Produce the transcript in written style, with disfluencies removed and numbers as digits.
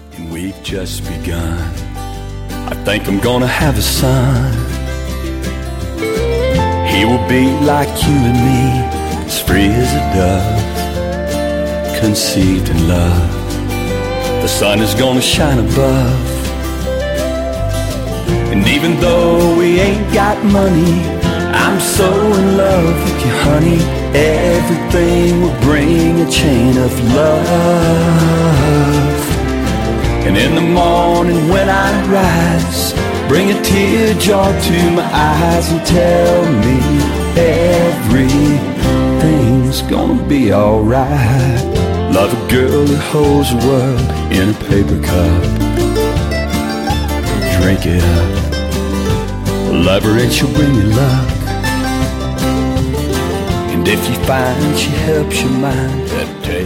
and we've just begun. I think I'm gonna have a son. He will be like you and me, as free as a dove, conceived in love. The sun is gonna shine above. And even though we ain't got money, I'm so in love with you, honey. Everything will bring a chain of love. And in the morning when I rise, bring a tear jar to my eyes and tell me everything's gonna be alright. Love a girl that holds the world in a paper cup. Drink it up. Love her and she'll bring you luck. And if you find she helps your mind, that'll